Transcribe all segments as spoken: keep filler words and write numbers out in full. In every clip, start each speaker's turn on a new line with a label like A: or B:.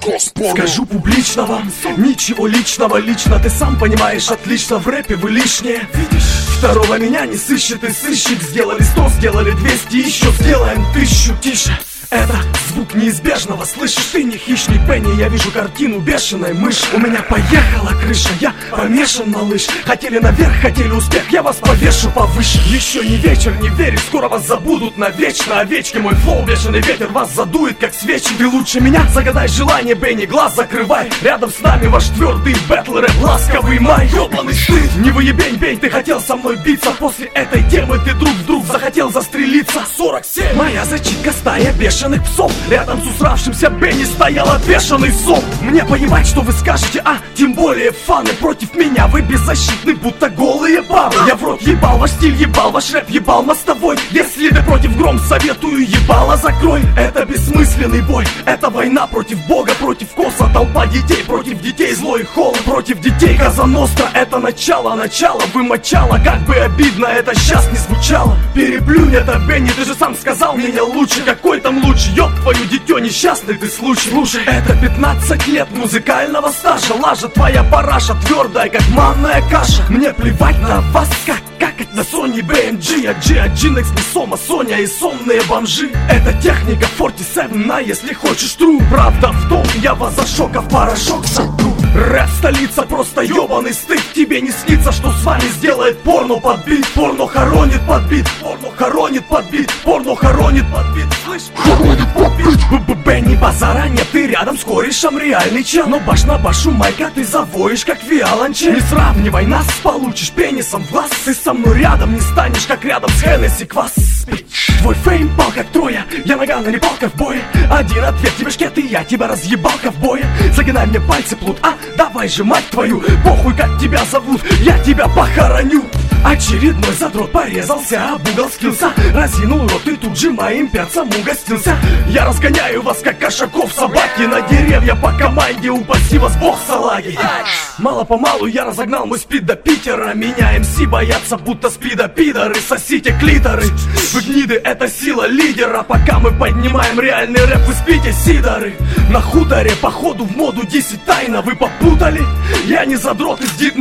A: Скажу публично вам, ничего личного, лично ты сам понимаешь отлично, в рэпе вы лишние. Второго меня не сыщет и сыщик. Сделали сто, сделали двести, еще сделаем тысячу. Тише, это звук неизбежного. Слышишь, ты не хищник Бенни, я вижу картину бешеной мыши. У меня поехала крыша, я помешан на лыж. Хотели наверх, хотели успех, я вас повешу повыше. Еще не вечер, не веришь, скоро вас забудут навечно. Овечки, мой флоу, бешеный ветер вас задует, как свечи. Ты лучше меня, загадай желание, Бенни, глаз закрывай. Рядом с нами ваш твердый бэтл рэп, ласковый май. Ёбаный стыд, не выебень, бень, ты хотел со мной биться. После этой темы ты вдруг вдруг захотел застрелиться. сорок семь, моя зачитка, стая бешеных псов. Рядом с усравшимся Бенни стоял отвешенный сом. Мне понимать, что вы скажете, а тем более фаны. Против меня вы беззащитны, будто голые бабы. Я в рот ебал, ваш стиль ебал, ваш рэп ебал мостовой. Если ты против гром, советую ебало закрой. Это бессмысленный бой, это война против бога, против коса, толпа детей, против детей злой холод, против детей Казаностра. Это начало, начало, вы мочало, как бы обидно это сейчас не звучало. Переплюнь это, Бенни, ты же сам сказал меня лучше. Какой там лучше, ёб твою дитё, несчастный ты случай. Слушай, это пятнадцать лет музыкального стажа. Лажа твоя параша, твердая как манная каша. Мне плевать на вас, как какать на Sony би эм джи. А джи один икс не Сома, Соня и сонные бомжи. Это техника сорок семь, на если хочешь true. Правда в том, я вас за шоков порошок сотру. Рэп столица, просто ёбаный стыд. Тебе не снится, что с вами сделает порно под бит. Порно хоронит под бит, порно хоронит под бит, порно хоронит под бит. Слышь, хоронит под бит. Бенни, базара нет, ты рядом с корешем реальный чел. Но баш на башу, майка, ты завоешь, как виолончель. Не сравнивай нас, получишь пенисом в глаз. Ты со мной рядом не станешь, как рядом с Хеннесси квас. Твой фейм пал как Троя, я нагана не пал ковбоя. Один ответ тебе шкет, и я тебя разъебал ковбоя. Загинай мне пальцы плут, а давай же мать твою. Похуй как тебя зовут, я тебя похороню. Очередной задрот порезался, об угол скился. Разинул рот и тут же моим перцем угостился. Я разгоняю вас, как кошаков собаки. На деревья по команде, упаси вас бог салаги. Мало-помалу я разогнал мой спид до Питера. Меня эм си боятся, будто спида пидоры. Сосите клиторы, вы гниды, это сила лидера. Пока мы поднимаем реальный рэп, вы спите сидоры. На хуторе, походу в моду десять тайна. Вы попутали? Я не задрот из дид...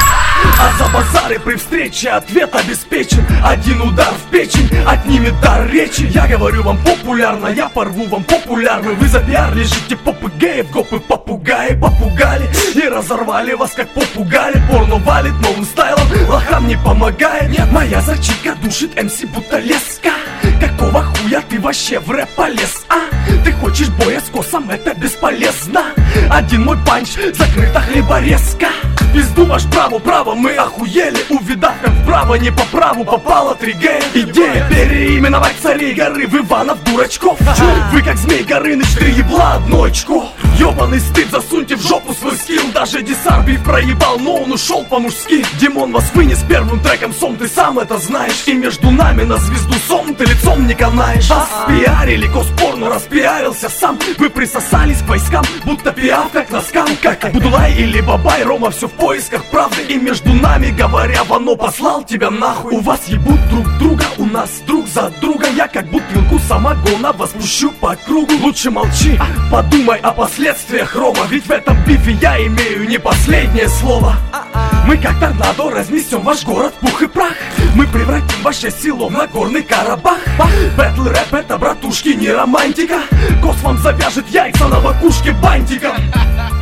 A: А за базары при встрече ответ обеспечен. Один удар в печень отнимет дар речи. Я говорю вам популярно, я порву вам популярно. Вы за пиар лежите попы геев, копы попугаи попугали и разорвали вас как попугали. Порно валит новым стайлом, лохам не помогает. Нет, моя зачитка душит эм си будто леска. Какого хуя ты вообще в рэп полез, а? Ты хочешь боя с косом, это бесполезно. Один мой панч, закрыта хлеборезка. Пизду ваш право, право, мы охуели. Увидав, как вправо, не по праву попало три гея. Идея переименовать царей горы в Иванов дурачков. Вы как змей Горыныч, три ебла, одно очко. Ёбаный стыд, засуньте в жопу свой скилл. Даже Десарбив проебал, но он ушел по-мужски. Димон вас вынес первым треком Сом, ты сам это знаешь. И между нами на звезду Сом ты лицом не канаешь. Вас пиарили, Коспорно распиарился сам. Вы присосались к войскам, будто пиав как носкам. Как Будулай или Бабай, Рома все в поисках правды. И между нами, говоря, Вано послал тебя нахуй. У вас ебут друг друга, у нас друг за друга. Я как бутылку самогона вас пущу по кругу. Лучше молчи, подумай о последствиях, Рома. Ведь в этом бифе я имею не последнее слово. Мы как торнадо разнесем ваш город в пух и прах. Мы превратим ваше село в Нагорный Карабах. Бэтл рэп это, братушки, не романтика. Кос вам завяжет яйца на макушке бантиком.